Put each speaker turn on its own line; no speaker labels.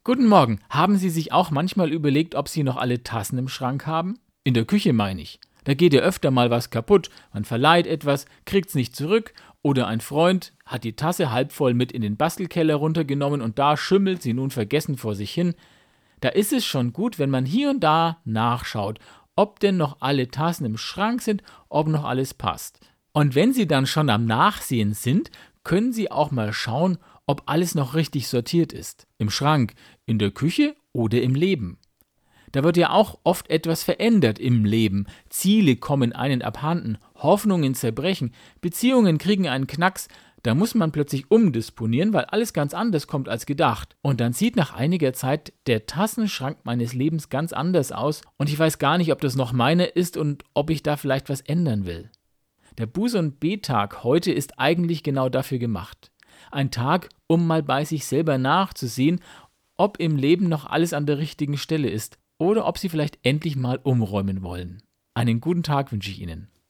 Guten Morgen. Haben Sie sich auch manchmal überlegt, ob Sie noch alle Tassen im Schrank haben? In der Küche meine ich. Da geht ja öfter mal was kaputt. Man verleiht etwas, kriegt's nicht zurück oder ein Freund hat die Tasse halb voll mit in den Bastelkeller runtergenommen und da schimmelt sie nun vergessen vor sich hin. Da ist es schon gut, wenn man hier und da nachschaut, ob denn noch alle Tassen im Schrank sind, ob noch alles passt. Und wenn Sie dann schon am Nachsehen sind, können Sie auch mal schauen, ob alles noch richtig sortiert ist. Im Schrank, in der Küche oder im Leben. Da wird ja auch oft etwas verändert im Leben. Ziele kommen einen abhanden, Hoffnungen zerbrechen, Beziehungen kriegen einen Knacks. Da muss man plötzlich umdisponieren, weil alles ganz anders kommt als gedacht. Und dann sieht nach einiger Zeit der Tassenschrank meines Lebens ganz anders aus und ich weiß gar nicht, ob das noch meiner ist und ob ich da vielleicht was ändern will. Der Buß- und Bettag heute ist eigentlich genau dafür gemacht. Ein Tag, um mal bei sich selber nachzusehen, ob im Leben noch alles an der richtigen Stelle ist oder ob Sie vielleicht endlich mal umräumen wollen. Einen guten Tag wünsche ich Ihnen.